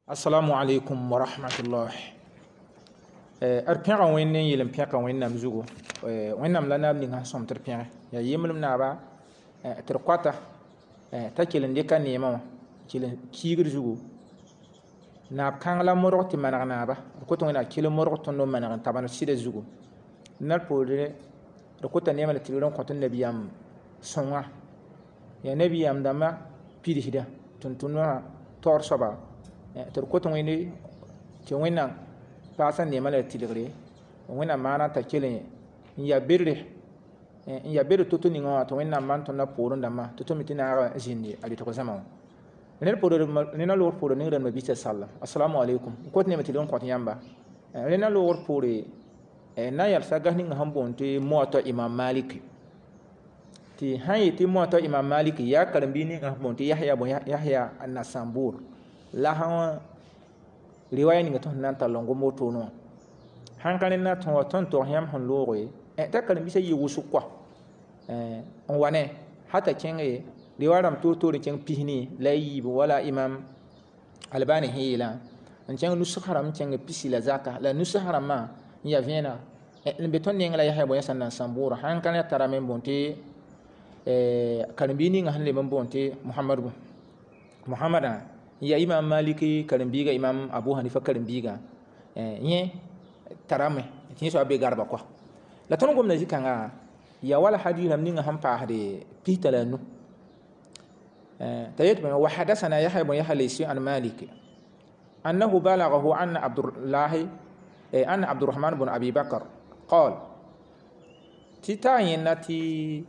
Assalamu alaikum wa rahmatullah. Arpẽgã wẽnd ne yɩlem pẽka wẽnnaam zugu. Wẽnnaam la naab ninga sõm tɩ d pẽge. Yaa yemlem naaba tɩ d kɔta t'a kell n dɩka neemã wã kell n kiigd zugu. Naab kãng la modg tɩ maneg naaba d kota wẽnna kell modg tõnd n maneg n tabn sɩda zugu. Nar poore d kota neemã la tɩgr n kõt n nabiyaam sõnga. Yaa nabiyaam dãmbã pidsda tʋm-tʋmdmã taoor soaba tɩ d kot wẽnd tɩ wẽnnaam paasa neemã la tɩlgre wẽnnaam maana t'a kell n ya berde n ya berd to-to ninga wã tɩ wẽnnaam maan tõndã poorẽ dãmbã tɩ tʋm tɩ naagã zĩndi a rɩtg zãma wã. Rẽna loogr poore ning rãmba bisa sallam. Assalamu alaikum. N kot neemã tɩlg n kõt yãmba. Rẽna loogr poore na n yalsa gas ning sẽn boond tɩ moatã imam malik tɩ sãn yetɩ moatã imam malik yaa karen-biig ning sẽn boond tɩ yahya an-nasambur la sãn riwaya ning tɩ sẽn na n tar n gom wotoone wã sãn ka rẽnna tõe wa tõnd togs yãmb sẽn looge t'a karen-biisã yɩ wʋsg kɔa n wa ne hata kẽnge riwaya rãmb toor-toor n kẽng pisni la a yiib wala imam albani sẽn yeelã n kẽng nusg rãmb n kẽng pisi la zaka la nusg rãmbã n ya vẽena n be tõnd neng la yahya bõe sẽn na n sãn-boorã sãn ka ne tarame n boond tɩ karen-biig ninga sẽn leb n boond tɩ mohamadã ya imam maliki karen-biiga imam abu hanifa karen-biiga yẽ tarame tɩ yẽ soa be garba kɔa la tõnd gomda zĩ-kãngã ya wala hadis rãmb ninga sẽn paasde pis tala nu t'a yet wa hadasana yahya bn yahya laysi an malik annahu balagahu anna abdurrahman bn abi bakr qal tɩ taa yẽnna tɩ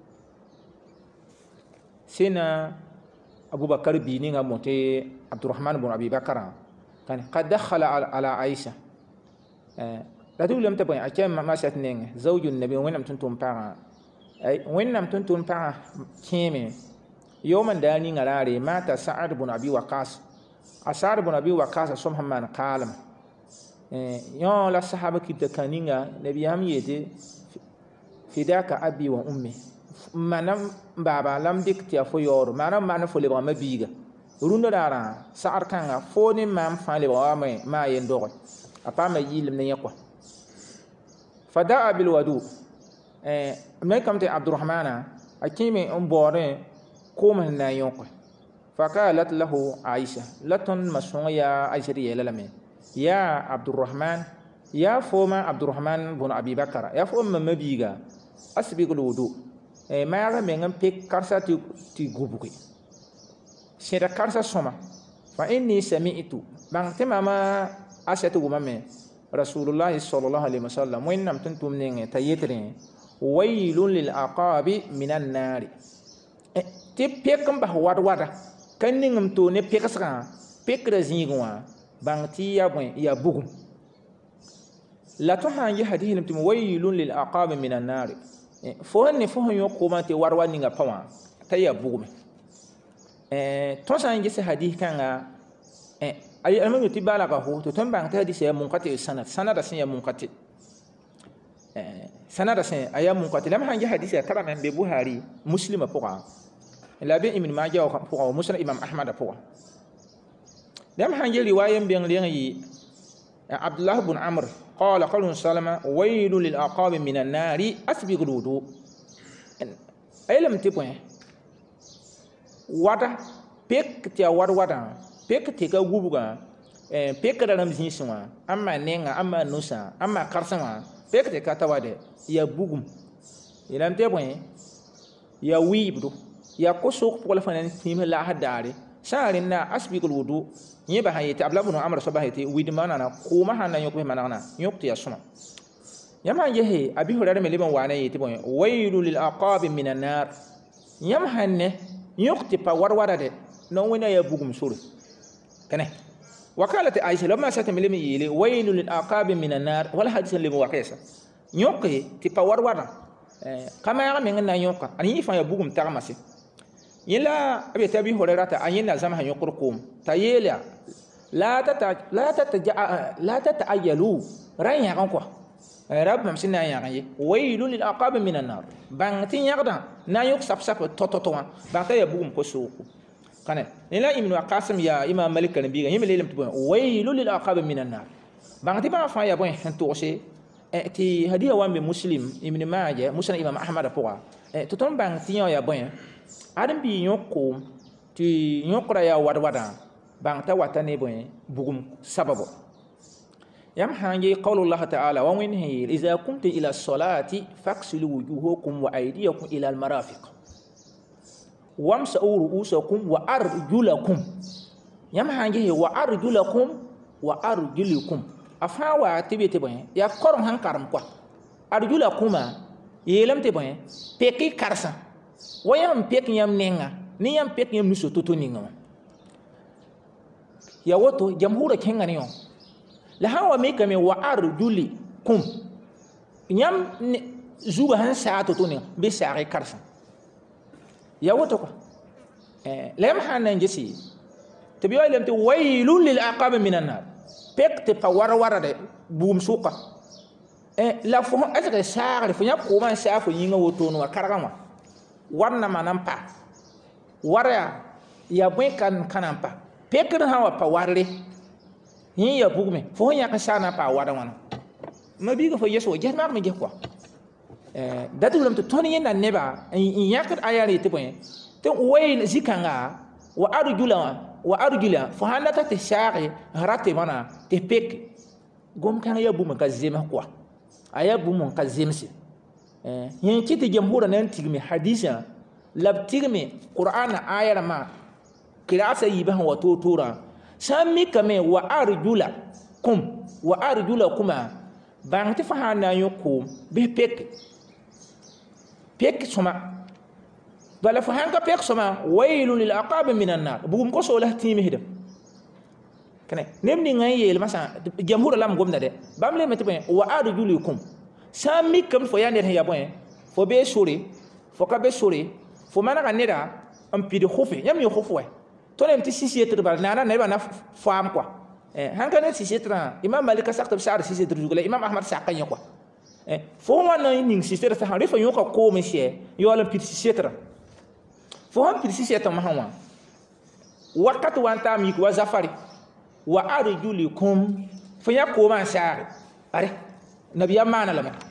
sẽna abubakar bii ninga bõe tɩ abdurrahman bn abi bakrã qad dakhala ala aisha la tɩ wilame tɩ bõe a kẽ masat nengẽ zawju nabi wẽnnaam tʋm-tʋʋm pagã wẽnnaam tʋm-tʋʋm pagã kẽeme yowma n daa ninga raare maata saad bn abi waqas a saad bn abi waqasã sõm sẽn maan kaalem yõ la sahaba kibda kã ninga nabiyaam yeetɩ fidaka abi wa ummi manam baba lam dik tɩ a fo yaoor maana maan fo lebga ma biiga rũndã daarã sagr kãnga fo ne maam fãa lebga wa maa yen doge a paama yiilem ne yẽ kɔa fa daa bilwadu me kam tɩ abdurahmana a kẽeme n baoodẽ koom sẽn na n yõke fa qaalat lahu aisha la tõnd ma-sõng yaa aisha tɩ yeela lame yaa abdurahman yaa fooma abdurahman bn abi bakara yaa fo ma biiga asbigl wudu maaga meng n pek karsa tɩ gubge sẽda karsa sõma fa inni sami'tu bãng tɩ mama asat wʋmame rasulullahi sallallahu alaihi wasallam wẽnnaam tɩ n tʋm nengẽ t'a yetrẽ waylun lil aqabi min annaari tɩ pek n bas wad-wada ka ning m toog ne pegsgã pekda zĩigẽ wã bãng tɩ ya bõe yaa bugum la tõe sã n yɩ hadis lem tɩ waylun lil aqabi min annaari fo ne fo sẽn yõk koomã tɩ war-wa ninga pa wã t'a yaa bugme tõe sã n ges hadis kãnga almam tɩ balagahu tɩ tõnd bãng tɩ hadis yaa munkatɩ sanada sẽn yaa munkatɩ sanada sẽn a yaa munkatɩ lam sãn ges hadis yaa tarame n be buhari muslima pʋgã la be ibn maja pʋgã wa musnad imam ahmada pʋgã lam sãn ges riwaya n beng reng yɩ abdullah bn amr قال قول سلمة ويل للعقاب من النار أسبغ الوضوء أيلم تبوين ودا بيك تيا ودا بيك تيكا ووبغا بيك دارم زينسوا أما نينغا أما نوسا أما كارسوا بيك تيكا تواده يا بوغم يلم تبوين يا ويبدو يا كوسوك بولا فنان تيم لا هداري سارنا أسبغ الوضوء yẽba sã yetɩ abla bn amr soaba yetɩ widmã nana koomã sãn na yõk bɩ manegna yõk tɩ yaa sõma yãmb sãn gese abi hurara me leb n waa ne yetɩ bõe waylu lil aqabi min annar yãmb sãn ne yõk tɩ pa war-wara de na wẽna yaa bugum sore kene wakala tɩ aisha la masã tɩ me leb n yeele waylu lil aqabi min annar wala hadis n leb n wakɛɛsa yõke tɩ pa war-wara ka maaga meng n na n yõka ad yẽ fãa yaa bugum tagmase yẽla b yetɩ abi horerata a yẽnna zãmsã yõkr koom t'a yeela la tata'ayyalu ra yãgẽ kɔa rab mam sẽn na n yãgẽ ye waylun lil aqabi min annar bãng tɩ yãgdã na n yõk sap-sap to-to-to wã bãng t'a yaa bugum ko-sooko كان لا ابن قاسم يا امام مالك كان بيغا يم ليلم تبون ويل للعقاب من النار بانتي با فا يا بون توسي تي هديه وان مسلم ابن ماجه مسلم امام احمد بوا تتون بانتي يا بون ادم بي يوكو تي يوكرا يا wadwada بانتا واتاني بون بوغم سببو يم حانجي قول الله تعالى ومنه اذا قمت الى الصلاه فاغسلوا وجوهكم وايديكم الى المرافق وامسحوا رؤوسكم وارجلكم يم حانجي وارجلكم وارجلكم افاوا تبيتي بون يا كورم هان كارم كو ارجلكم يلم تي بون بيكي كارسا ويام بيك يام نينغا نيام بيك يام نسو توتو نينغا يا وتو جمهور كينغا نيو la hawa me kame wa arjuli kum nyam zuga han saato to ne be saare karsa ya woto ko lem hanan jesi to biyo lem to waylun lil aqab minan nar pekte pa warwara de bum suka la fo azaka saare fo nya ko man saafo yinga woto no karga ma warna manampa wara ya bwen kan kanampa pekre hawa pa warre yin ya bugme fo nya ka sana pa wada wana mabiga fo yeso jehmar me je quoi datu lam to toni yenda neba in yakat ayari te point te wayl zikanga wa arjula fo handa ta te shari harate mana te pek gom kan ya buma ka zema quoi aya buma ka zemsi yin kiti jamhura nan tigmi hadisa lab tigmi qur'ana ayara ma qira'ata yibahan wa tutura sami kame wa arjula kuma bangti fahana yokum be pek soma bala fahanka pek soma waylun lil aqab minan nar bugum ko so la timi hida kane nemni ngay yel masa jamhur lam gomna de bamle metbe wa arjulukum sami kam fo yande ya bon fo be suri fo ka be suri fo mana kaneda am pidi khofe yam yo khofwe to nem ti sisi etre bal nana ne bana fam quoi han kan sisi etre imam malik sakta sar sisi etre jugula imam ahmad sakanya quoi fo wana ning sisi etre sa hande fo yo ko monsieur yo la piti sisi etre fo han piti sisi etre ma hawa wakati wanta mi ko zafari wa arjulikum fo ya ko man sar are nabiya mana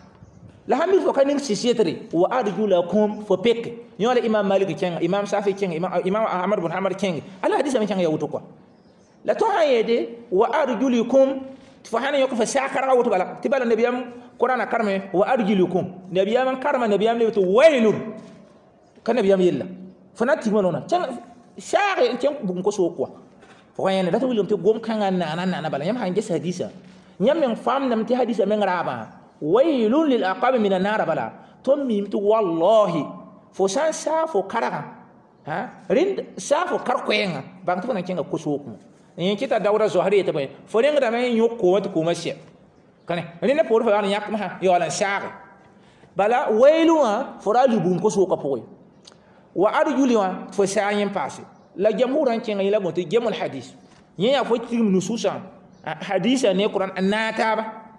la hamil fo kan ning sisi etre wa arjulakum fo pek yola imam malik ken imam safi ken imam ahmad bin hamad ken ala hadisa men ken ya wuto quoi la to hayede wa arjulikum fa hana yoko fa shakara wuto bala tibala nabiyam qur'ana karme wa arjulikum nabiyam karma nabiyam le to waylun kan nabiyam yella fa nati monona ken shari ken bugum ko so quoi fa yana da to wilum to gom kan na bala yam hanje hadisa nyam men fam nam ti hadisa men raba waylun lil aqab min an-nar bala to mim to wallahi fo san safo karaga rind safo karkoyenga bangtu na kenga kusuku yin kita dawra zohari ta bay fo renga da men yokko wat ko mashe kane rina por fa an yak ma yo lan shaare bala waylunga fo ralu bum ko suka poy wa arjuliwa fo sayin passe la jamhuran kenga ila mo te jamul hadith yin ya fo tim nususa hadisa ne qur'an anata ba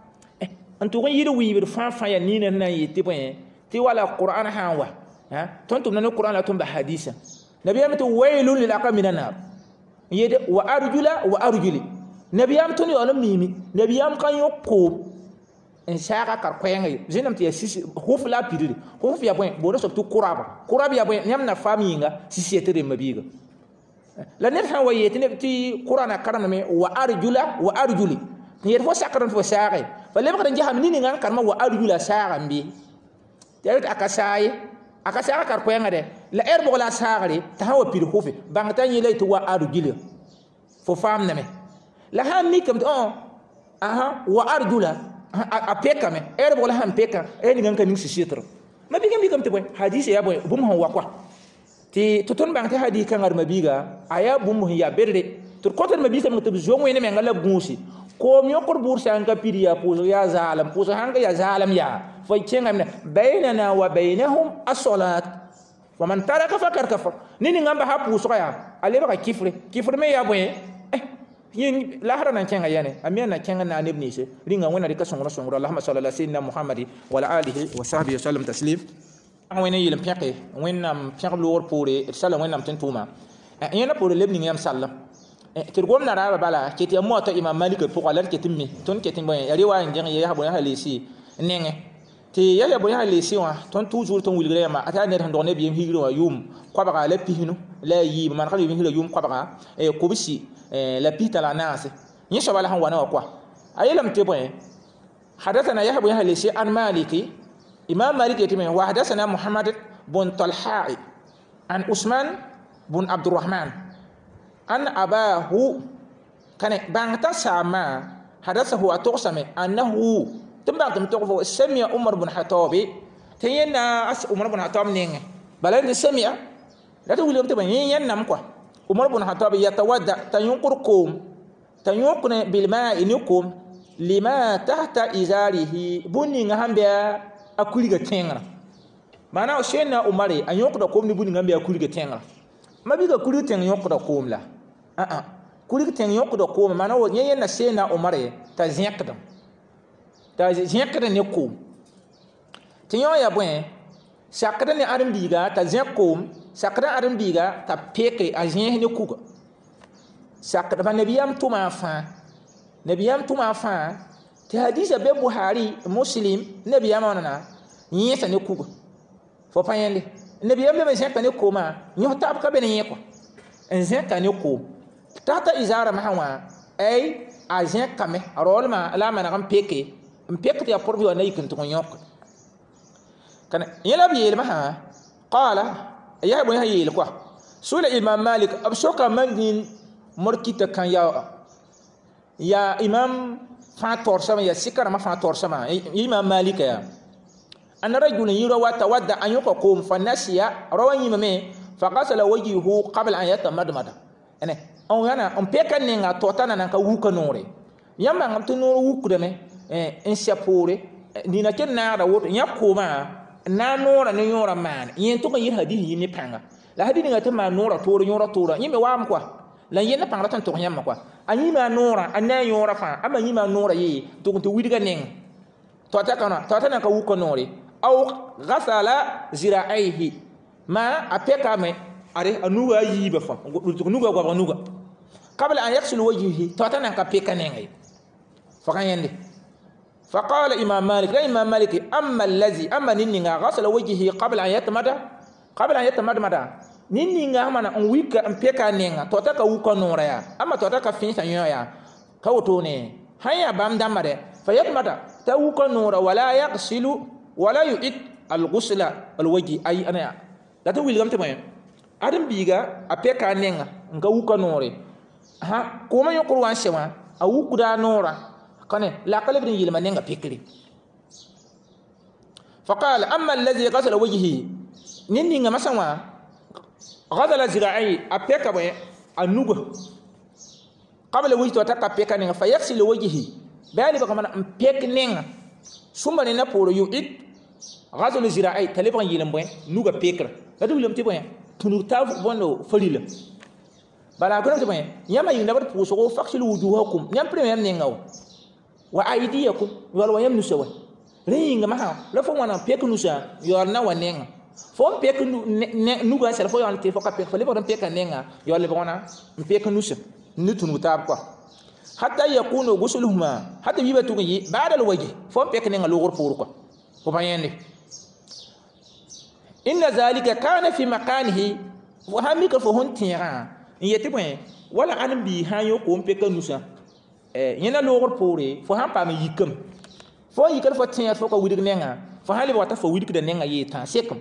antu ko yiru wi bir fa ya ni na yiti boy ti wala qur'an hawa tontum nan qur'an la tumba hadisa nabiyam to waylun lil aqab minan nar yede wa arjuli nabiyam to ni wala mimi nabiyam kan yokko en shaka kar koyenga zinam ti sisi huf la pidiri huf ya boy bodo so to kuraba ya boy nyam na faminga sisi etere mabiga la net han wayete ne ti qur'ana karana me wa arjuli yede fo sakaran fo saare fa lem kan jaham ni ngan karma wa arjula saara mbi tayet akasaya kar koyenga de la erbo la saare ta hawa pir hofe bangta ni lay to wa arjula fo fam name la han mi kam wa arjula a peka me erbo la han peka ni ngan kan si sitro ma bigam te boy hadisi ya boy bum hon wakwa ti tutun bangta hadi kan ar mabiga aya bum ya berde tur kotan mabiga mo to zongo ne me ngala gusi ko mi okor bursa an kapiriya puso ya zalam puso hanga ya zalam ya fa kenga ne bainana wa bainahum as-salat wa man taraka fakar kafar nini ngamba ha puso ya ale ba kifre me ya boy yin lahara nan kenga yane amiya na kenga na ibn ise ringa wona rika songro Allahumma salli ala sayyidina Muhammad wa ala alihi wa sahbihi sallam taslim an wena yilim peke wennam pek loor pore sala wennam tin tuma yẽna pʋʋr leb ning yãmb sallam tɩ d gomna raaba bala ket ya moata imam malik pʋga la d ket n mi tõnd ket n bõe ya rewa n gẽng ya bõe ya leesi nengẽ tɩ ya bõe ya leesi wã tõnd toujours tõnd wilgra yãmba a taa ned sẽn dog nebiyem higr wã yʋʋm koabga la pisnu la a yiib manegd yɩm la yʋʋm koabga kobsi la pis t'a la naase yẽ soaba la sẽn wa ne wã koa a yeelame tɩ bõe حدثنا يحيى بن يحيى عن مالك إمام مالك يتمين وحدثنا محمد بن طلحاء عن عثمان بن عبد الرحمن أن أباه كان بانتا ساما حدثه أتوسمي أنه تبعتم تقفوا سمع عمر بن الخطاب تينا عمر بن الخطاب نين بلان سمع لا تقول لهم تبين ينام كوا عمر بن الخطاب يتودع تينقركم تينقن بالماء نكم lima tahta izarihi bunni nga hambia akuliga tengra mana o shena umare anyok da komni bunni nga hambia akuliga tengra mabiga kuliga teng yok da komla kuliga teng yok da kom mana o nyen na shena umare ta ziekda ne kom tinyo ya bwen sakada ne armbiga ta ziekom sakada armbiga ta peke a zien ne kuga sakada ba nabiyam tuma fa nabiyam tuma fa ti hadisa be Buhari Muslim nabiyam wana yesa ne kuga fo payende nabiyam be zeka ne koma nyo tab ka be ne yeko en zeka ne ko tata izara mahawa ay a zeka me rolma la managam peke mpeke ya porbi wana yikin to nyok kana yela bi yelma ha qala ya bu hayil kwa sula imam malik abshoka mandin morkita kan ya imam fa torsama ya sikara ma fa torsama imam malik ya an rajul yura wa tawadda an yuqum fa nasiya rawan yimame fa qasala wajhuhu qabla an yatamadmada ene on yana on peka ninga totana nan ka wuka nore yamba ngam to nore wuku me en siapore dina ken na da woto nya koma na nora ne yora man yen to ko yir hadihi yimi panga la hadihi ngata ma nora toro yora tora yimi wam kwa la yen na panga tan to nyamma kwa anyi ma nora anna yora fa ama yima nora yi to ko to widiga ning to ta kana to ta na ka wuko nore aw ghasala zira'aihi ma apeka me are anuga yiba fa to nuga gwa nuga qabla an yaksul wajhihi to ta na ka peka ning fa kan yende فقال إمام مالك لا إمام مالك أما نينغا غسل وجهه قبل أن يتمدمد نينغا مانا أن ويكا أن بيكا نينغا توتاكا وكا نوريا أما توتاكا فينسا نيويا كوتوني هيا بام دامد فيتمد توكا نورا ولا يغسل ولا يؤد الغسل الوجه أي أنا لا تقول لهم تمام أدم بيغا أبيكا نينغا نغا وكا نوري ها كوما يقولوا أنشوا أوكا نورا كان لا قلب يلما نينغا بيكري فقال اما الذي غسل وجهه نينغا مسوا غسل ذراعي ابيكا بي انوغا قبل وجهه تاكا بيكا نينغا فيغسل وجهه بالي بكما بيك نينغا ثم نينا بورو يؤد غسل ذراعي تليبا يلم بي نوغا بيكر لا دولم تي بي تنو تاف بونو فليل بلا كنت بي ياما ينبر بوسو فاغسل وجوهكم نيام بريم نينغا wa aidiyakum wal wayam nusawa ringa maha la fo wana pek nusa yorna wanenga fo pek nuga sel fo yon te fo ka pek fo le bodon pek nenga yor le bona pek nusa nutun tab kwa hatta yakunu gusuluhuma hatta biba tugi ba'da alwajh fo pek nenga logor pour kwa ko bayende inna zalika kana fi makanihi wa hamika fo hon tira yete boy wala an bi hayo ko pek nusa yena logor pore fo han pa me yikam fo yikal fo tiya fo ko widig nenga fo hali wata fo widig de nenga yeta sekam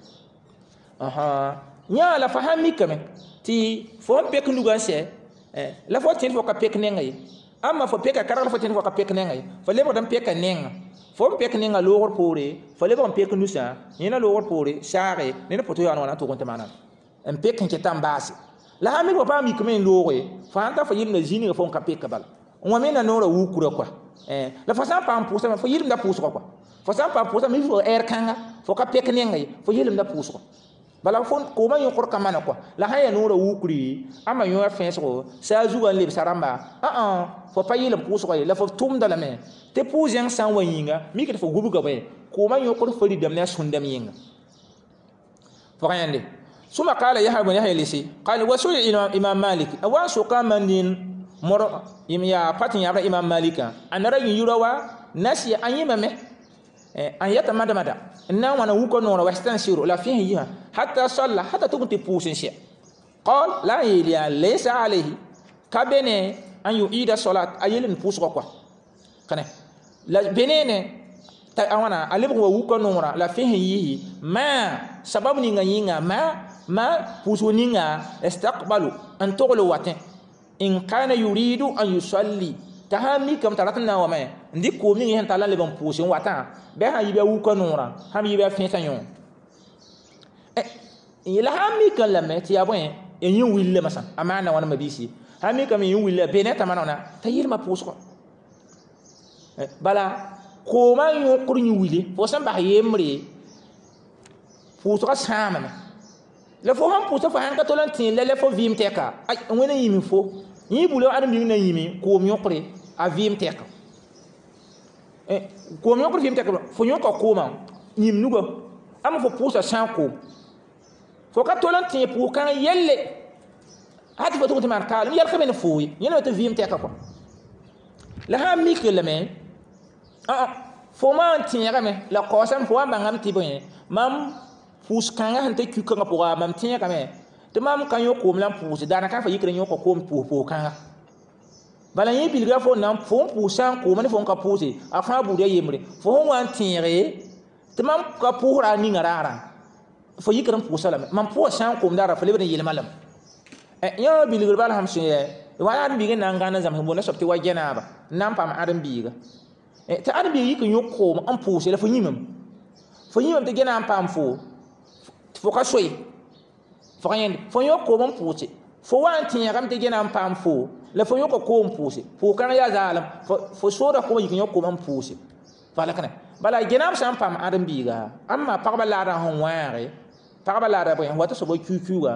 nya la fa han mikame ti fo pek nduga se la fo tin fo ka pek nenga yi amma fo pek karal fo tin fo ka pek nenga yi fo le bodam pek nenga fo pek nenga logor pore fo le bodam pek nusa yena logor pore share ne poto yana wana to gonta mana en pek nke tambasi la ha mi ko pa mikame logoy fa anta fo yimna jini fo ka pek bal on mena nora wukura kwa la façon pa pousa fo yirim da pousa kwa façon pa pousa mi fo kanga fo ka pek nengai fo yirim da pousa bala fo ko ma yo korka mana kwa la haya nora wukuri ama yo fenso sa zuwa leb saramba fo pa yirim pousa la fo tum da la me te pousen san wayinga mi ke fo gubu ga bay ko ma yo kor fo dam na sundam yinga fo kayande ثم قال يحيى بن يحيى الليثي قال وسئل الإمام مالك وسئل من مر يا باتن يا إمام مالك أنا رأي يروى نسي أن يممه أن يتمدمد إنه أنا وكون نور واستنشر لا فيه يها حتى صلى حتى تكون تبوسن شيء قال لا يلي ليس عليه كبني أن يعيد الصلاة أيلن بوس قوة كنه لا بنينه أنا ألم هو وكون نور لا فيه يها ما سبب نيجا ما بوسونيجا استقبلوا أن تقولوا واتن إن كان يريد أن يصلي تهامي كم تراتنا وما ندي كومي هن تلا لبن بوسون واتن بها يبيع وكون نور هم يبيع فين سنيون إلا همي كلامه تيابوين ينيو ويل مثلا أمانة وانا مبيسي همي كم ينيو ويل بينات أمانة تيير ما بوسكو بلا كوما ينقر ينيو ويل فوسن بحيمري بوسكو سامنا لفو هم بوسكو فهان كتولان تين لفو فيم تيكا أي وين يمين فو يبولو أدم يمين يمين كوم ينقري أفيم تيكا كوم ينقر فيم تيكا فو ينقر كوما يم نوغو أما فو بوسكو سام كوم فوقت تولن تي بو كان يلي هاتي فتو تي ماركال يل خبن فوي يلا تفيم تيكا كو لا ها ميكل مي فو ما تي رامي لا كوسام فو ما ngam ti boy mam pus kanga hante ku kanga po mam ti rامي te mam kan yo ko mlam pus dana kan fa yikre yo ko po kanga bala yi bilga fo nam fo pusan ko mani fo ka pusi afa bu de yemre fo wan ti re te mam ka pura ni ngarara fo yikram pusala man po san ko ndara fo lebne yelmalam ya bilgir bal hamsin wa an biga nan ganan zam bo na sopti wa genaba nan pam adam biga ta adam biga yikin yokko an pusi la fo yimam te genan pam fo ka soy fo kan fo yokko man pusi fo wan tin ram te genan pam fo la fo yokko ko man pusi fo kan ya zalam fo soda ko yikin yokko man pusi bala kana bala genam san pam adam biga amma pagba la ran hon waare pagba la rabo wata so boy kukuwa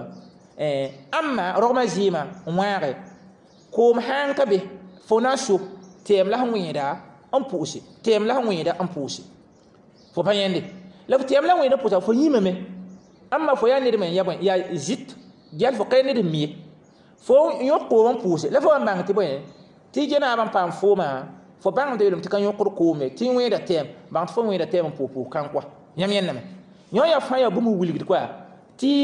amma rogma zima waare ko hanka be fona su tem la hanwida an pusi tem la hanwida an pusi fo payende la tem la hanwida pusa fo yimeme amma fo yani de men yabon ya zit gel fo kayne de mi fo yokko an pusi la fo bang ti boy ti jena ban pam fo ma fo bang de dum ti kan yokko ko me ti wida tem bang fo wida tem po kan kwa yam yenname nyo ya fa ya bumu wilgid kwa ti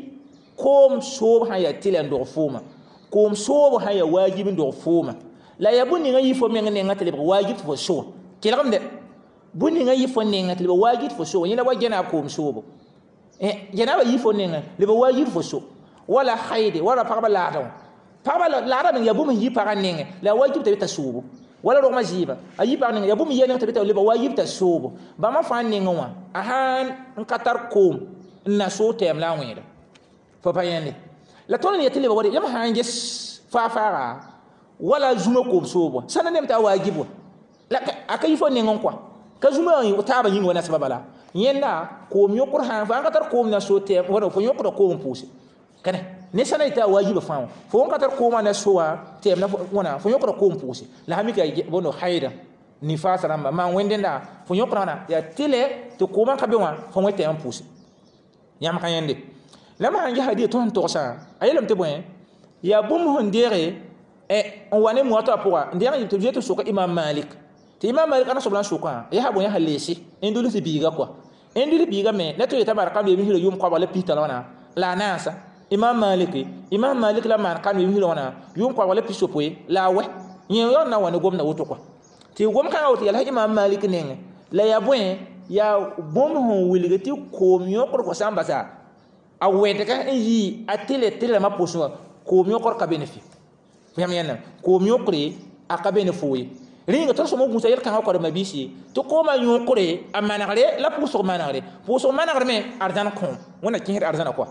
kom so ha ya tilen do fuma kom so ha ya wajibin do fuma la ya bunni ngi fo men ngi ngati wajib fo so kilam de bunni ngi fo ne ngati wajib fo so yina wajena kom so bo jena ba yifo ne le wajib fo so wala khayde wala pagba la daw pagba la daw ya bumu yi paga ne la wajib ta subu wala ro majiba ayi pa ne ya bumu yene ta le wajib ta subu ba ma fa ne ngwa ahan nkatar kom na so tem la weda fo payende la tonen yetile ba wadi yam hanges fa fara wala zuma kom sobo sana nem ta wajibu la akai fo ne ngon kwa ka zuma yi ta ba yin wana sababala yenda kom yokur han fa nkatar kom na so tem wala fo yokur kom pusi kana ne sana ita wajibu fa fo nkatar kom na so wa tem na wana fo yokur kom pusi la hamika bono haida ni fa sara ma wendenda fo yokur na ya tile to koma ka be wa fo wete am pusi yam kan yende lama hangi hadi ton to sa ayelam te boyen ya bum hondere on wane mo to apora ndere yito jeto suka imam malik te imam malik ana soblan suka ya habo ya halesi endulu ti biga kwa endulu biga me neto yeta baraka be mi hilo yum kwa wala pita lona la nasa imam malik la man kan mi hilo wana yum kwa wala pisopoe la we yen yo na wane gomna woto kwa te gom kan woto ya imam malik nenge la ya boyen ya bom hon wilgati komyo ko samba sa a wede ka yi atile ma poso komyo ko ka benefi fam yana komyo kre aka benefoyi ringa to so mo musa yel kan ko ma bisi to ko ma yo kre amana gare la poso managare me ardan kon wona kin ardan ko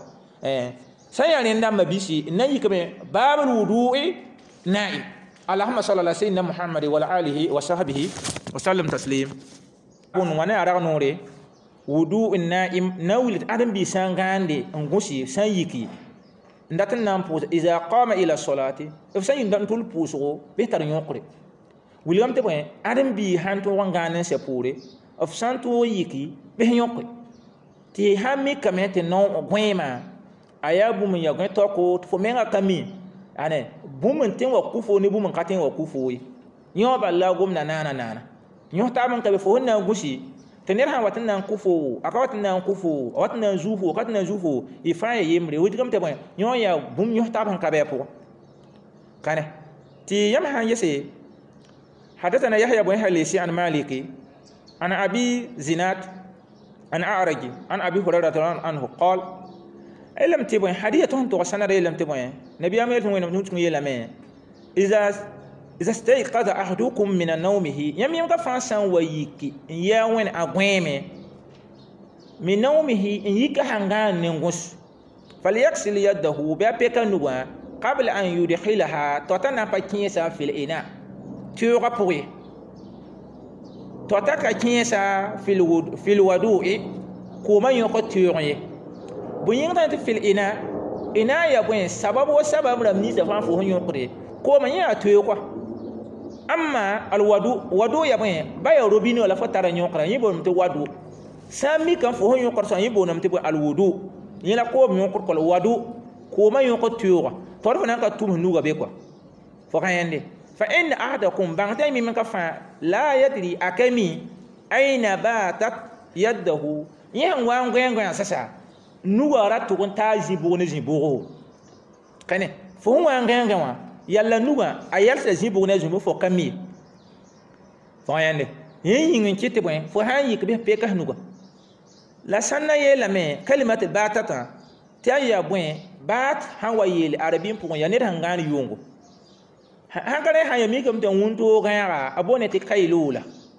san ya rinda ma bisi nan yi kame babul wudu'i na'i allahumma salli ala sayyidina muhammad wa ala alihi wa sahbihi wa sallam taslim kun wana ara nore wudu naim nawil adam bi sangande ngosi san yiki ndatan nam pose iza qama ila salati if san ndan tul puso be tar nyokre william te boy adam bi hanto wangane se pure of santo yiki be nyokre ti hammi kamete non gwema aya bum ya gwen to ko fo menga kami ane bum tin wa kufo ni bum katin wa kufo yi nyo ba la gum nana nyo ta man ka be fo na gushi tener ha watin nan kufo aka watin nan kufo watin nan zufo watin nan zufo ifa yemre wudi kam te bon nyo ya bum nyo ta ban ka be po kane ti yam han yese حدثنا يحيى بن حليسي عن مالك عن أبي زناد عن أعرج عن أبي هريرة عنه قال لم تبين حديث توصلنا لم تبين نبي أمير من نوتم يلمه إذا استيقظ أحدكم من نومه يم كفانسا ويك يا وين أقومه من نومه إن يك هنغان نغش فليغسل يده بأبيك نوا قبل أن يدخلها تتنا بكيسا في الإناء تيوغا بوي توتا كيسا في الوضوء كوما يوكو تيوغي بوين تانت في الإناء إناء يبوين سبب وسبب رمني زفان فوهن يوكري كوما يوكو أما الوضوء يبوين بايا روبيني ولا فتارا يوكرا يبون متو وضوء سامي كان فوهن يوكر سان يبون متو الوضوء يلا كوم يوكر كل وضوء كوما يوكو تيوغا تعرفنا كتوم نوغا بيكوا فكاين فإن أحدكم بانتين من كفا لا يدري أكمي أين باتت يده ين وان غين سسا نوغا تكون تاجيبون جيبوغو كني فهو وان غين يلا نوغا أيال تاجيبون جيبو فكمي فاين ين كيتي بوين فهان يكبه بيكه نوغا لا سنة يلمي كلمة باتت تايا بوين بات هوا يل عربين بوين ينير هنغان يونغو hankare haya mi kam tan wunto gaya abone te kaylula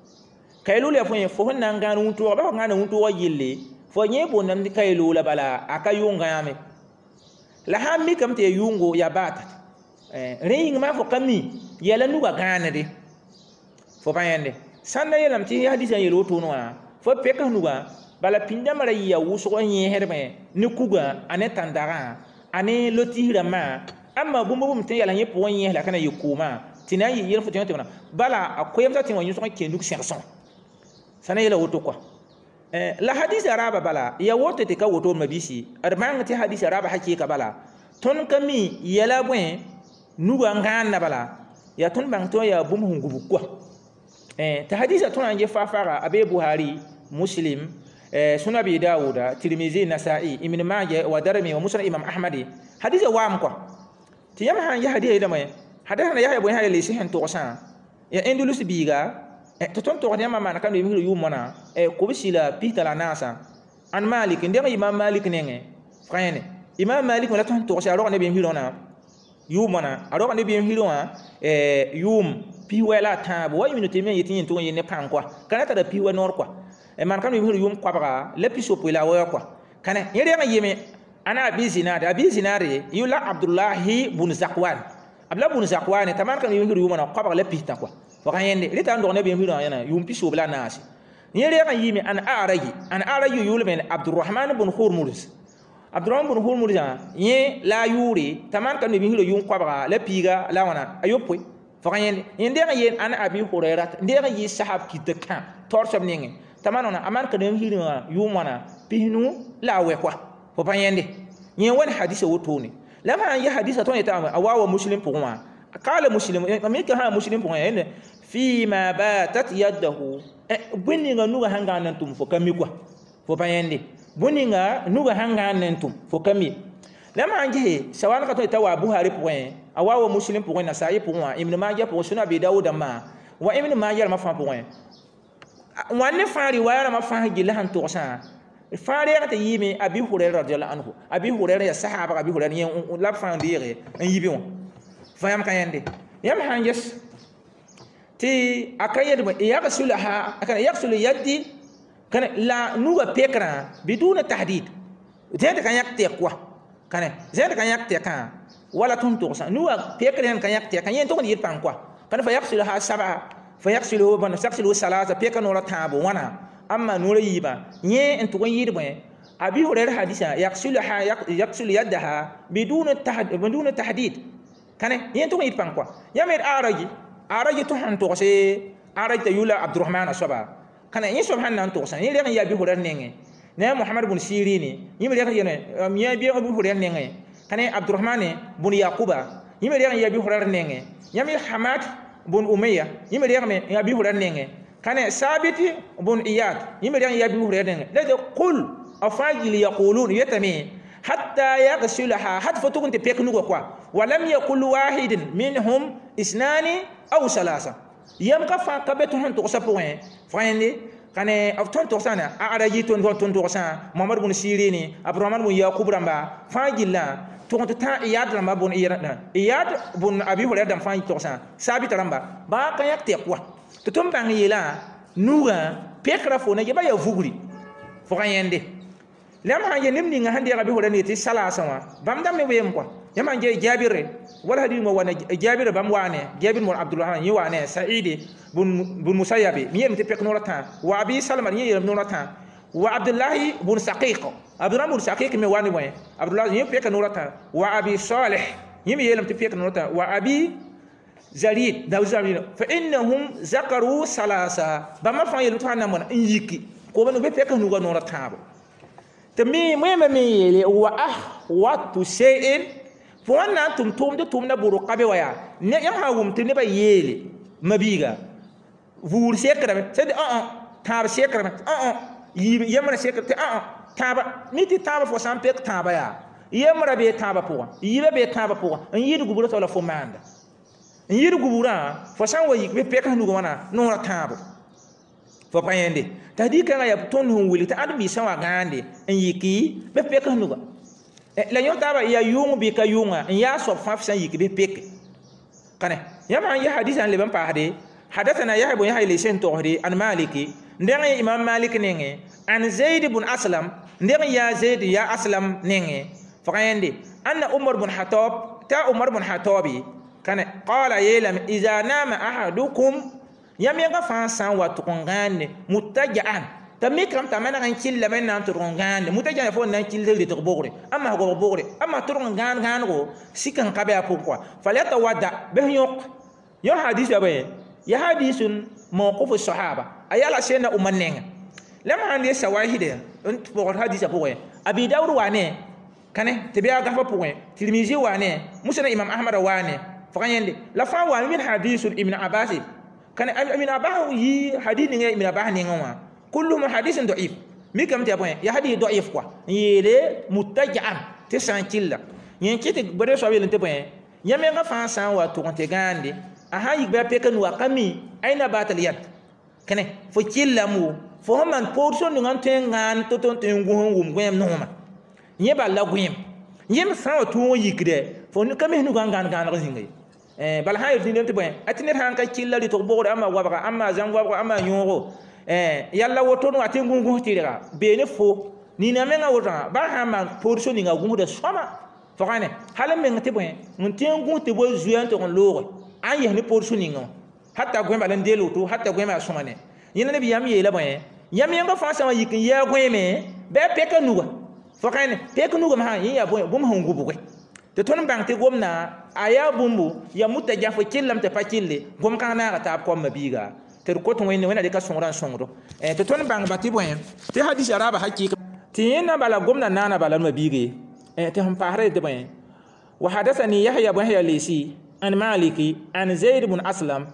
fo nan gan wunto ba ngan wunto wa yille fo nye bo nan kaylula bala aka yunga yame la ha mi kam te yungo ya bata ring ma fo kami yela nuga ganade fo bayande sanda yelam ti hadisa yelo to no fo peka nuga bala pinda mara ya wuso ko nye herbe ni kuga ane tandara ane lotira ma amma bumbu tin yala nye po nye la kana yikuma tina yi yel futin tona bala akoyam ta tin wanyu so ke nduk serson sana yela woto kwa la hadith araba bala ya woto te ka woto mabisi armang ti hadith araba hakika bala ton kami yela bwen nuga ngana bala ya ton bang to ya bum hungubu kwa ta hadith ton anje fafara abe buhari muslim sunan abi dauda tirmizi nasa'i ibn majah wa darimi wa musnad imam ahmadi hadith wa kwa tiyam han ya hadiya da mai hadana ya yabo ya lesi han to sa ya endulus biga to ton to ya mama kan mi yu mona ko bisila pitala nasa an malik ndema imam malik nenge frayene imam malik wala ton to sa ro ne bi hirona yu mona aro ne bi hirona yum pi wala tabo wa minute men yitin to yene pan kwa kana ta da pi wa nor kwa man kan mi hiru yum kwa ba le pi so pila wa kwa kana yere ga yeme ana abi zinari yula abdullahi bun zakwan abla bun zakwan taman kan yungiru yumana qabag la pita kwa wa yende rita ndo ne be hiru yana yum piso bla nasi yere kan yimi an araji yul men abdurrahman bun hurmuz ye la yuri taman kan be hiru yum qabag la piga la wana ayopwe fa yende kan yen an abi hurairat ndega yi sahab kitaka torsam ninge taman ona aman kan hiru yumana pihnu la we kwa fo panyende yen wani hadisa wotoni lama ya hadisa to ta awawa muslim puma qala muslim amika ha muslim puma ene fi ma batat yadahu buninga nuga hanga nan tum fo kami kwa fo panyende buninga nuga hanga nan tum fo kami lama anje sawana ka to ta wa buhari puma awawa muslim puma na sai puma ibn majah puma sunan abi dawud ma wa ibn majah ma fa puma wanne fa riwaya ma fa gilan to sa faariya ta yimi abi hurayra radiyallahu anhu abi hurayra ya sahaba abi hurayra yen la fan dire en yibi won fayam kayende yam hanjes ti akayed ba yaghsulaha akana yaghsul yadi kana la nuga pekra biduna tahdid zed kan yakte kwa kana zed kan yakte kan wala tuntu sa nuga pekra kan yakte kan yen to ni pan kwa kana fa yaghsulaha sab'a fa yaghsuluhu ban yaghsulu salasa pekano la tabo wana amma nura yiba nye en to yiri boy abi hurayra hadisa yaghsulu yadaha bidun tahdid kane yen to yiri pan kwa yamer araji to han to se araji yula abdurrahman asaba kana yin subhanan to san yiri ya bi hurayra nenge ne Muhammad bun Sirini yimre ya ya bi Abu Hurairah nenge kane Abdurrahman bun Yaquba yimre ya bi Hurairah nenge yami Hamad bun Umayya yimre ya bi Hurairah nenge kane Sabit bun Iyad yimre ya bi Hurairah nenge la qul afajil yaqulun yatami hatta yaghsilaha hat fotukun te peknu quoi walam yakul wahidin minhum isnani aw salasa yam ka fa kabetu han to sa point fayende kane afton to sana araji ton to sa Muhammad bun Sirini Abdurrahman bun Yaqub ramba fajilla to ta Iyad ramba bun Iyad bun Abi Hurairah dam fa to sa Sabit ramba ba kan yak te quoi to tom bang yela nuga pekra fo na yeba ya vugri fo kayende lam ha ye nimni nga hande Abi Hurairah ti sala sama bam dam ne wem quoi yama je Jabir wala hadi mo wana Jabir bam wane Jabir mo Abdullah yi wane Sa'id bun Musayyab mi yem te pek norata wa Abi Salman yi yem norata wa Abdullah bun Saqiq Abdullah bun Saqiq mi wane moy Abdullah yi pek norata wa Abi Salih yi mi yem te pek norata wa Abi Zarid dawzabina fa innahum zakaru salasa bam fa yelu to hanna mon yiki ko ban be pek nuga norata ba tami mwema miyele wa ahwatu shay'in fona tum na buru qabe waya ne yam ha wum tini ba yele mabiga vur sekra c'est tab sekra yamra sekra taba miti taba fo sam pek taba ya yamra be taba po yiba be taba po yidu gubura to la fo manda yidu gubura fo san wa yikbe pek hanu wana no taba fo payende tadi kan ya ton hon wili ta adbi sawa gande en yiki be pek nuga la nyota ba ya yung bi ka yunga en ya so fa san yiki be pek kane yama ya hadith an leban pa hade hadathana ya ibn yahya laysan tohri an maliki ndenge imam malik nenge an zaid ibn aslam ndenge ya zaid ya aslam nenge fakayende anna umar ibn hatab ta umar ibn hatabi kane qala yelam iza nama ahadukum yam yanga fa san wa tukongane mutajaan tamikram tamana kan killa men nan tukongane mutajaan fo nan killa de to bogre amma go bogre amma tukongane gan go sikan kabe pourquoi falata wada be yok yo hadith ya hadithun mawquf sahaba ayala sena umanenga lam hande sawahide on pour hadith pourquoi abi dawr wane kane tibiya gafa pourquoi tirmizi wane musna imam ahmad wane fakanyende la fa wa min hadithun ibn abbas كان من أباه يي حديث نيجي من أباه نيجوا كلهم حديث ضعيف ميكم تابعين يا حديث ضعيف كوا يله متجعا تسانكيلا ينكيت بدر سوابي لنتبعين يا ميغا فانسان واتوكن تغاندي أها يبقى بيكن وكمي أين باتليات كنه فكيلا مو فهم من بورسون نعان تنغان تطن تنغون ومغيم نوما يبقى لاغويم يم سان تو يكده فنكمي نغان غان غزينغي bal ha yirdi nem te boy atinir han ka killa li to bogore amma wabaka amma zan wabaka amma nyoro yalla woto no atin gungu tira be ne fo ni na menga wota ba ha man portion nga gungu de soma fakane hala men te boy mun tin gungu te boy zuyan to lore an yehni portion nga hatta gwema lan delo to hatta gwema soma ne yina ne bi yam yela boy yam yanga fa sama yikin ya gweme be peka nuga fakane peka nuga ma yin ya boy bum hungu bugwe te ton bang te gomna aya bumbu ya mutta jafo killam te pakille gom kana ga ta ko mabiga te ko to wena de ka sonran songro te ton bang bati boyen te hadith araba hakika te yena bala gomna nana bala mabige te hum pahre de boyen wa hadathani yahya ibn yahya lisi an maliki an zaid ibn aslam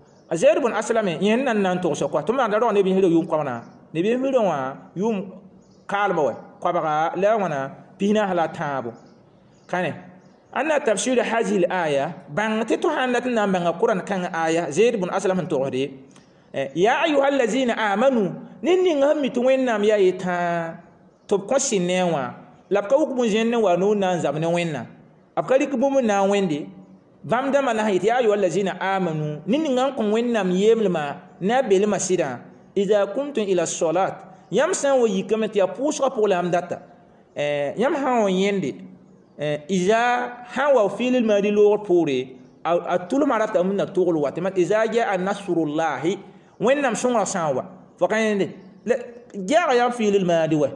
yen nan to so ko to man da ron ne bi hido yum kwana ne bi hido wa yum kalma wa ko ba la wana pina hala tabo kane anna tafsir hadhihi al-aya bangati to hanatna banga Qur'an kan aya Zaid ibn Aslam tawhidi ya ayyuhallazina amanu ninni ngammi to wennam ya yita to kosinnewa labka hukumu jenne wa no nan zamne wenna abkari kubumu na wende bamda mana hayti ya ayyuhallazina amanu ninni ngam kon wennam yemlma na belma sida idza kuntum ila salat yamsan wa yikamati ya pusra pour la amdata yam ha yende إذا هو في الماضي لور بوري أطول مرات أمنا تقول واتمات إذا جاء نصر الله وين نمشون رساوا فكان جاء يا في الماضي وين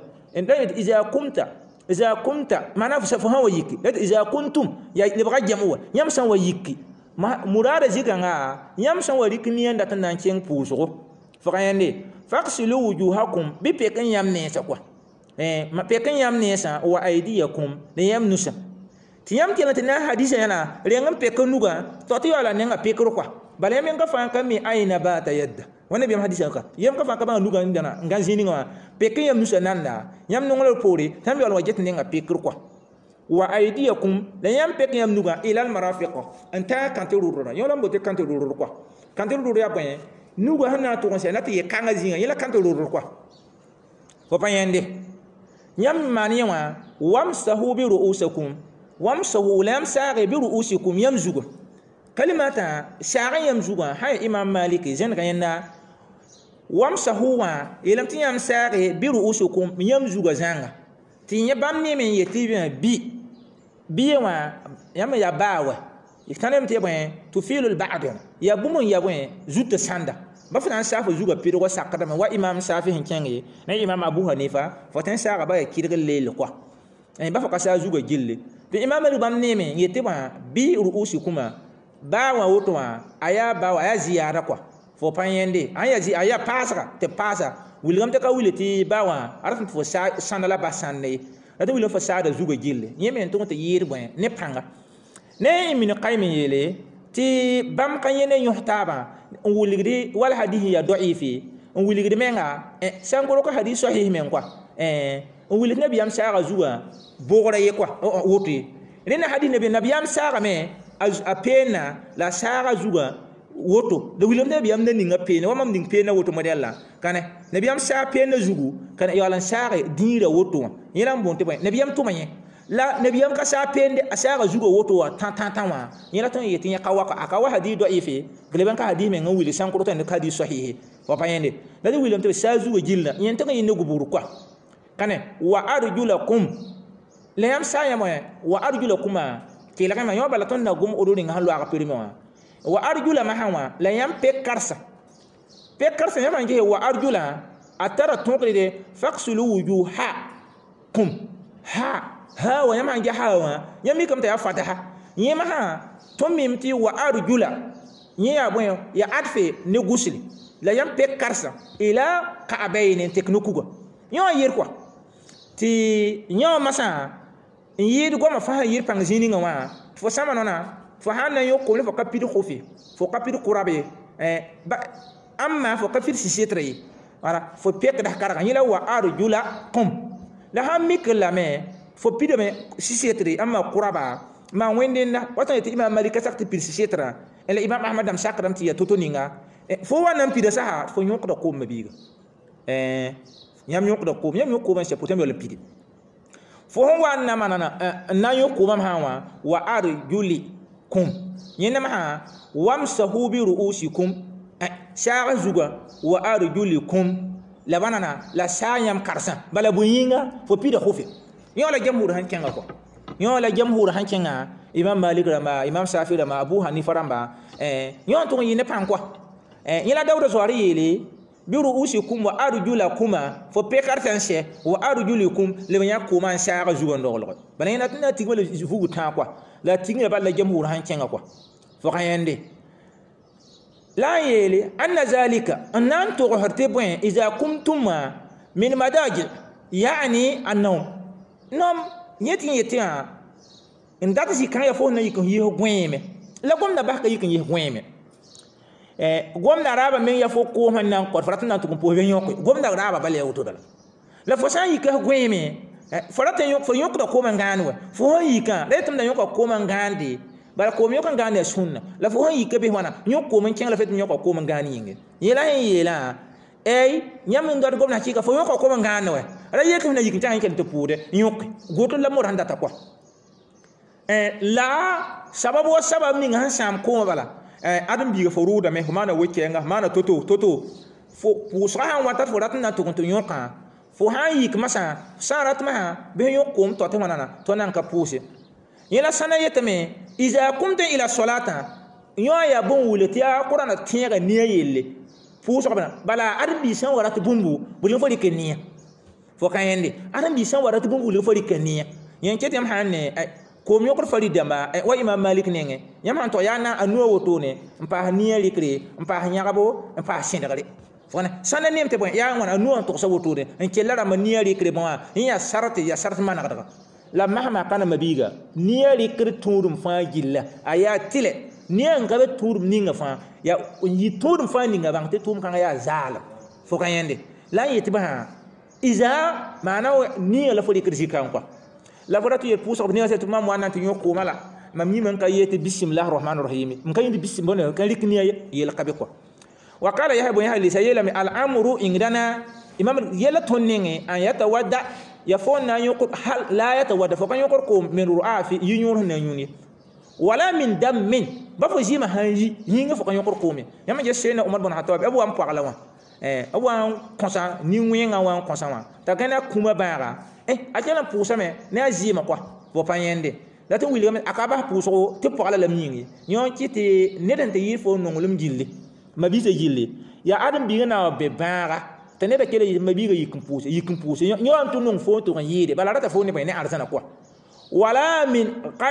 إذا كنت ما نفس فهو يكي إذا كنتم يبغى جموع يمسون ويكي ما مراد زيكنا يمسون ويكي مين دتنا نشين بوزو فكان فاغسلوا وجوهكم ببيكن يمنيسكوا ma pekin yam nesa wa aydiyakum ne yam nusa ti yam kelati na hadisa yana rengan pekin nuga to ti wala nenga pekro kwa bala yam nga fa kan mi ayna ba ta yadda wani biyam hadisa ka yam ka fa ka ba nuga ndana ngan zini nga pekin yam nusa nanda yam nongol pori tam wala wajet nenga pekro kwa wa aydiyakum la yam pekin yam nuga ila al marafiq anta kan te rurura yolam bote kan te rurura kwa kan te rurura ya bwen nuga hana to konse na te kanga zinga yela kan te rurura kwa fo pa yende yam mani wa wamsahu bi ru'usakum wamsahu lam sa'i bi ru'usikum yamzugo kalimata sha'i yamzugo hay imam maliki zen ga yanda wamsahu wa ilam tin yam sa'i bi ru'usikum yamzugo zanga tin ya bam ne men yeti bi wa yam ya bawa ikanem te bwen tufilu al-ba'd ya bumun ya bwen zutta sanda ba fana safa zuga piro wa sakata wa imam safi hinkenge na imam abu hanifa fotan sa ba ya kirgal lele kwa ba fa kasa zuga gille de imam ali bam neme yete ba bi ruusi kuma ba wa woto wa aya ba wa aya ziyara kwa fo panyende aya pasra te pasa wilgam te ka wileti ba wa arafin fo sandala ba sande da wilo fo sa da zuga gille yeme to te yir bwen ne panga ne min qaymin yele ti bam kan yene yuhtaba wuligri wal hadithi ya da'ifi wuligri menga sangoro ko hadith sahih men kwa wulig nabi am saga zuwa bogora ye kwa woti rena hadith nabi am saga me a pena la saga zuwa woto de wilim nabi am ninga pena wamam ding pena woto modella kane nabi am sa pena zugu kana yalan saga dira woto yelam bonte bay nabi am tumanye la nabiyam ka sa pende asaga zugo woto wa tan wa yela ton yeti ya kawaka akawa hadi do ife gleben ka hadi men ngawili san ko ton ka di sahihi wa payende la di wilam te sa zugo jilna yenta ka yinde guburu kwa kane wa arjulakum la yam sa yamo wa arjulakum ke la kama yo bala ton na gum odori ngalo aka perima wa arjula ma hawa la yam pe karsa yam nge wa arjula atara tonqide faqsulu wujuhakum ha wa yama nge hawa yami kam ta ya fataha yema ha to mimti wa arjula ya bon ya adfe ne gusli la yam pe karsa ila ka'bayn teknukugo yo yer kwa ti nyo masa yir go ma fa yir pang zini ngwa fo sama nona fo hanna yo ko le fo kapid khofi fo kapid qurabe ba amma fo kapid sisitre wala fo pek da karaga yila wa arjula kum la hamik la me fo pide me sisitre amma quraba ma wendena wata yati imam malika sakti pil sisitra ela imam ahmad am sakram ti ya totoninga fo wana pide saha fo nyok da ko mabiga yam nyok da ko yam nyok ko ban se potem yo le pide fo hon wana manana na yo ko mam hawa wa arjuli kum yena ma wamsahu bi ruusikum sha'a zuga wa arjulikum la banana la sayam karsan bala buyinga fo pide khofi yo la jamhur hankenga ko yo la jamhur hankenga imam malik rama imam shafi rama abu hanifa ramba yo to yine pan ko yila dawda zuwari yele bi ruusikum wa arjulakuma fo pe karsan she wa arjulikum le banya kuma sha'a zuga ndoglo bala ina tana tigwele fugu ta ko la tigna bala jamhur hankenga ko fo kayende la yele anna zalika annan to harte point iza kuntum min madaji yani annawm nom yeti indata si kan ya fo na yikan yi gweme la gom na ba ka yikan yi gweme gom na raba men ya fo ko man nan ko farata nan to ko ben yoko gom na raba bale auto dala la fo san yika gweme farata yok fo yok da ko man ganwa fo yika le tum na yok ko man gande bala ko mi kan gane sunna la fo yi ke be wana nyok ko man ken la fet nyok ko man gane yinge yela nyam ngar gomna ci ka fo nyok ko man gane we ra yek na yikin tan ken to pude nyok goto la mor handa ta ko la sababu wa sabab ni ngan sam ko bala adam bi fo ruda me mana weke nga mana toto fo pusa wata fo ratna to to nyoka fo ha yik masa sarat ma be nyok ko to te manana to nan ka puse yela sana yetame iza kumta ila salata ya bon wulati ya qur'ana tiyaga niya yelle fu so bala arbi san warati bumbu bulin fodi keniya fo kayende arbi san warati bumbu bulin fodi keniya yen ketem hanne ko mi ko fodi damba wa imam malik nenge yam han to yana anu woto ne mpa niya likre mpa nyagabo mpa sindagale fona sana nem te bon ya ngona nuwan to so wotode en kellara ma niyari kre bon ya sarti managda la mahma kana mabiga niyari kre turum fa gilla aya tile niyan gabe turum ninga fa ya yi turum fa ninga bang te turum kan ya zala fo kan yende la yiti ba iza mana niya la fo di kre kan quoi la fo tu ye pouso niya se tuma mo ananti nyoko mala mamni man ka yete bismillahir rahmanir rahim man kan di bismillah kan rikniya yel kabe quoi وقال يا ابو يحيى لسيلم الامر عندنا امام يلا تونين ان يتودع يفون يقول هل لا يتودع فكان يقولكم من رعاف ينور نيوني ولا من دم بفو جيما هانجي ينغ فكان يقولكم يما جسينا عمر بن الخطاب ابو ام قال وان ابو ام كونسا ني وين وان كونسا وان تكنا كوما بارا اجلا بوسا مي نا جيما كوا بو بايندي لا تو ويليام اكابا بوسو تي بولا لامنيغي نيون تي ندنت يفو نونغلم جيلي mabisa yille ya adam bi na be baara tane da kele mabiga yikin puse yo antu non foto kan yide bala rata fo ne bayne arzana quoi wala min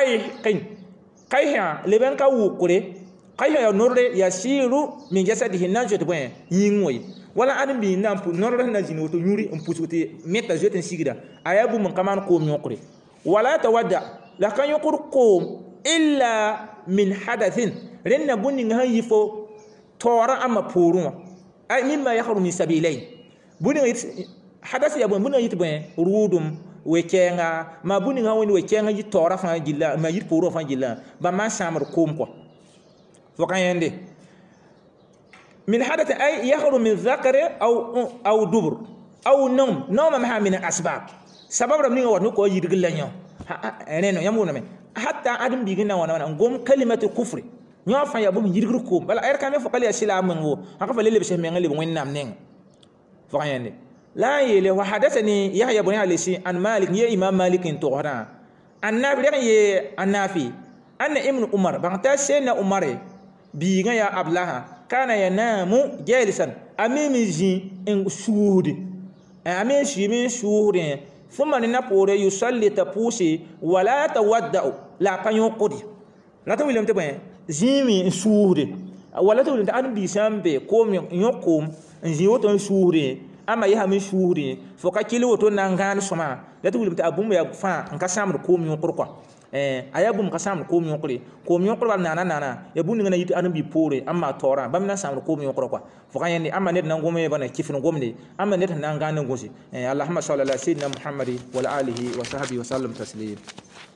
qayha leben ka wukure qayha ya norde yasiru min jasadihi najat ben yingoy wala adam bi na pu norde na jino to yuri on pusuti meta joten sigida ayabu mun kaman ko nyokure wala tawadda la kan yokur qom illa min hadathin renna bunni ngayi fo tora ama puruma ay mimma yakhru min sabilayn buni hadas ya buni yit ben rudum wekenga ma buni ngawoni wekenga yi tora fa gilla ma yit puru fa gilla ba ma samar kom ko fo kan yende min hadath ay yakhru min dhakari aw dubur aw nawm ma min asbab sabab ram ni wonu ko yidgilla nyo eneno yamuna me hatta adam bigina wana ngom kalimatu kufri nyo fa ya bum yirgir ko bala er kame fo kali islam ngo haka fa lele be se menga le bon nam nen fo kanyande la yele wa hadathani yahya ibn alisi an malik ya imam malik in tohra annabi ye annafi anna ibn umar bangta sena umare bi nga ya ablaha kana yanamu jalisan amimi ji en shuhudi amin shi min shuhudi thumma ninapore yusalli tapusi wala tawadda la kanyo qodi la tawilem te ben zimi suurde wala to da an bi sambe ko mi yokom nji woto suurde ama ya mi suurde fo ka kili woto nangan soma da to limta abum ya fa nka samr ko mi yokor ko ayabum ka samr ko mi yokor wal nana ya bunni ngana yiti an bi pore amma tora bam na samr ko mi yokor ko fo ka yende amma net nangome bana kifin gomde amma net nangan ngosi allahumma salli ala sayyidina muhammadi wa alihi wa sahbihi wa sallam taslim